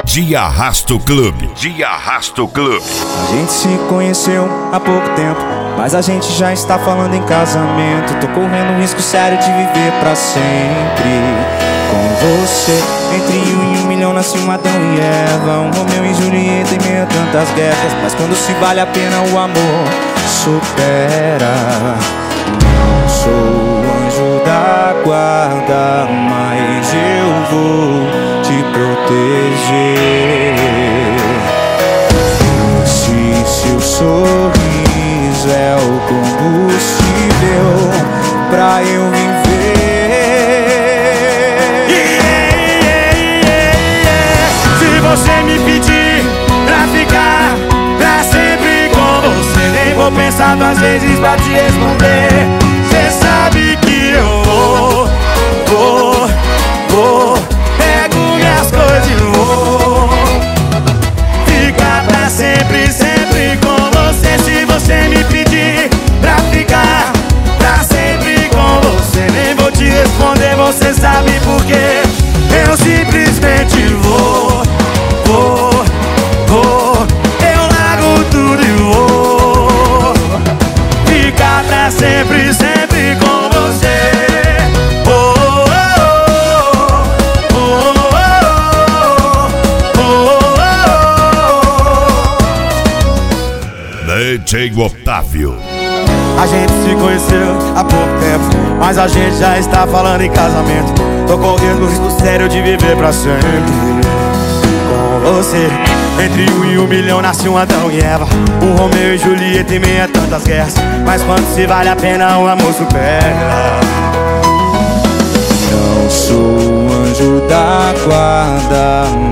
De Arrasto Clube. De Arrasto Clube. A gente se conheceu há pouco tempo, mas a gente já está falando em casamento. Tô correndo um risco sério de viver pra sempre com você. Entre 1 e 1 milhão nasceu um Adão e Eva, um Romeu e Julieta em meio a tantas guerras. Mas quando se vale a pena o amor supera. Não sou o anjo da guarda, mas eu vou te proteger. Esse seu sorriso é o combustível pra eu viver. Se você me pedir pra ficar pra sempre com você, nem vou pensar 2 vezes pra te responder. Cê sabe que eu vou pego minhas coisas e vou ficar pra sempre, sempre com você. Se você me pedir pra ficar pra sempre com você, nem vou te responder, você sabe por quê. Eu simplesmente vou, eu largo tudo e vou ficar pra sempre, sempre com você. DJ Otávio. A gente se conheceu há pouco tempo, mas a gente já está falando em casamento. Tô correndo o risco sério de viver pra sempre com você. Entre 1 e 1 milhão nasceu um Adão e Eva, um Romeu e Julieta em meio a tantas guerras. Mas quando se vale a pena o amor supera. Não sou o anjo da guarda,